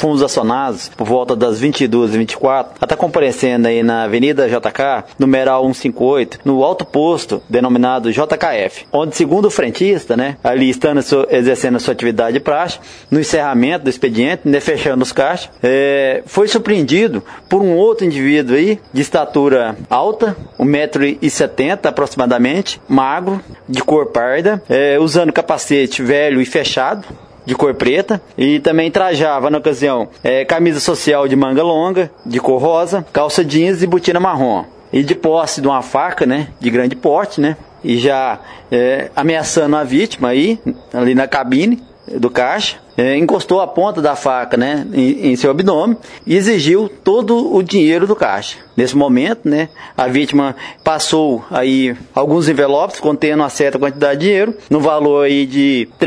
fomos acionados por volta das 22h24 a estar comparecendo aí na Avenida JK, numeral 158, no alto posto denominado JKF, onde, segundo o frentista, né, ali estando exercendo a sua atividade de praxe, no encerramento do expediente, né, fechando os caixas, foi surpreendido por um outro indivíduo aí, de estatura alta, 1,70 m aproximadamente, magro, de cor parda, usando capacete velho e fechado, de cor preta, e também trajava na ocasião camisa social de manga longa, de cor rosa, calça jeans e botina marrom. E de posse de uma faca, né, de grande porte, né, e já ameaçando a vítima aí, ali na cabine do caixa, encostou a ponta da faca, né, em seu abdômen e exigiu todo o dinheiro do caixa. Nesse momento, né, a vítima passou aí alguns envelopes contendo uma certa quantidade de dinheiro, no valor aí de R$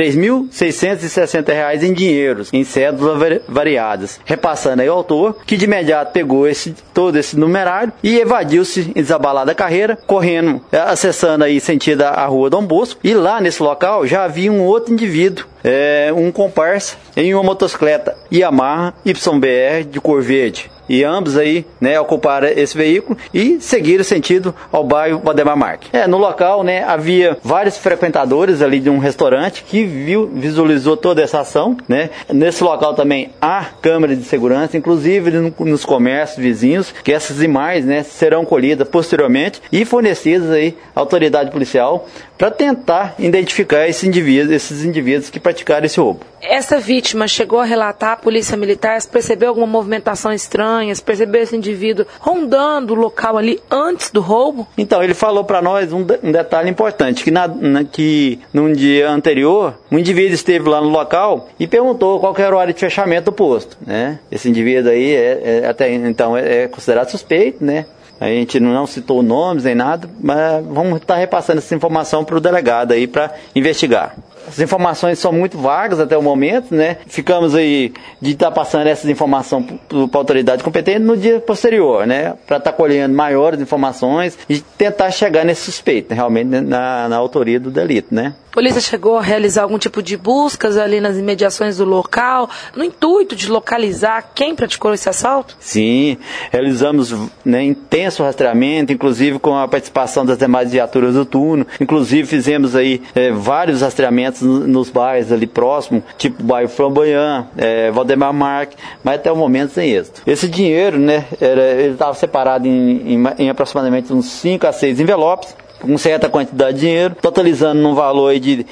3.660 em dinheiros, em cédulas variadas, repassando aí ao autor, que de imediato pegou todo esse numerário e evadiu-se em desabalada carreira, correndo, acessando aí sentido a rua Dom Bosco, e lá nesse local já havia um outro indivíduo, um comparsa, em uma motocicleta Yamaha YBR de cor verde. E ambos aí, né, ocuparam esse veículo e seguiram sentido ao bairro Valdemar Marques. No local, né, havia vários frequentadores ali de um restaurante que visualizou toda essa ação, né. Nesse local também há câmeras de segurança, inclusive nos comércios vizinhos, que essas imagens, né, serão colhidas posteriormente e fornecidas aí à autoridade policial para tentar identificar esses indivíduos que praticaram esse roubo. Essa vítima chegou a relatar à polícia militar, percebeu alguma movimentação estranha, percebeu esse indivíduo rondando o local ali antes do roubo? Então, ele falou para nós um detalhe importante, que num dia anterior, um indivíduo esteve lá no local e perguntou qual era o horário de fechamento do posto, né? Esse indivíduo aí até então é considerado suspeito, né? A gente não citou nomes nem nada, mas vamos estar repassando essa informação para o delegado aí para investigar. As informações são muito vagas até o momento, né? Ficamos aí de estar passando essas informações para a autoridade competente no dia posterior, né? Para estar colhendo maiores informações e tentar chegar nesse suspeito, né? Realmente na autoria do delito, né? A polícia chegou a realizar algum tipo de buscas ali nas imediações do local, no intuito de localizar quem praticou esse assalto? Sim, realizamos, né, intenso rastreamento, inclusive com a participação das demais viaturas do turno. Inclusive fizemos aí vários rastreamentos nos bairros ali próximos, tipo bairro Flamboyant, Valdemar Marques, mas até o momento sem êxito. Esse dinheiro, né, ele estava separado em aproximadamente uns 5 a 6 envelopes, com certa quantidade de dinheiro, totalizando num valor aí de R$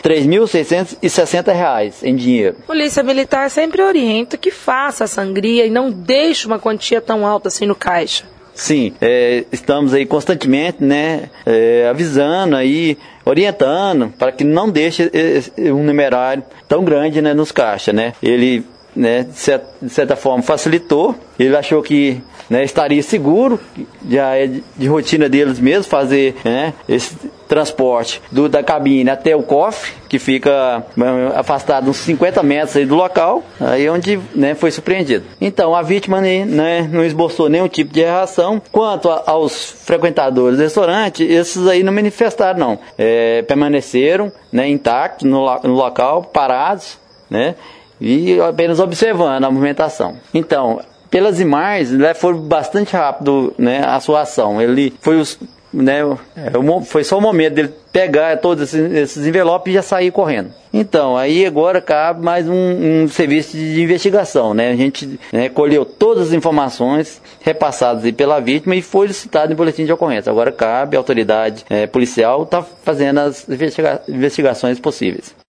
3.660 em dinheiro. A Polícia Militar sempre orienta que faça a sangria e não deixe uma quantia tão alta assim no caixa. Sim, estamos aí constantemente, né, avisando aí, orientando para que não deixe um numerário tão grande, né, nos caixas, né. Ele, né, de certa forma facilitou, ele achou que, né, estaria seguro, já é de rotina deles mesmo fazer, né, esse transporte da cabine até o cofre, que fica afastado uns 50 metros aí do local, aí onde, né, foi surpreendido. Então a vítima, né, não esboçou nenhum tipo de reação. Quanto aos frequentadores do restaurante, esses aí não manifestaram não, permaneceram, né, intactos no local, parados, né, e apenas observando a movimentação. Então, pelas imagens, né, foi bastante rápido, né, a sua ação. Ele foi foi só o momento dele pegar todos esses envelopes e já sair correndo. Então, aí agora cabe mais um serviço de investigação, né? A gente, né, colheu todas as informações repassadas aí pela vítima e foi licitado em boletim de ocorrência. Agora cabe à autoridade policial estar fazendo as investigações possíveis.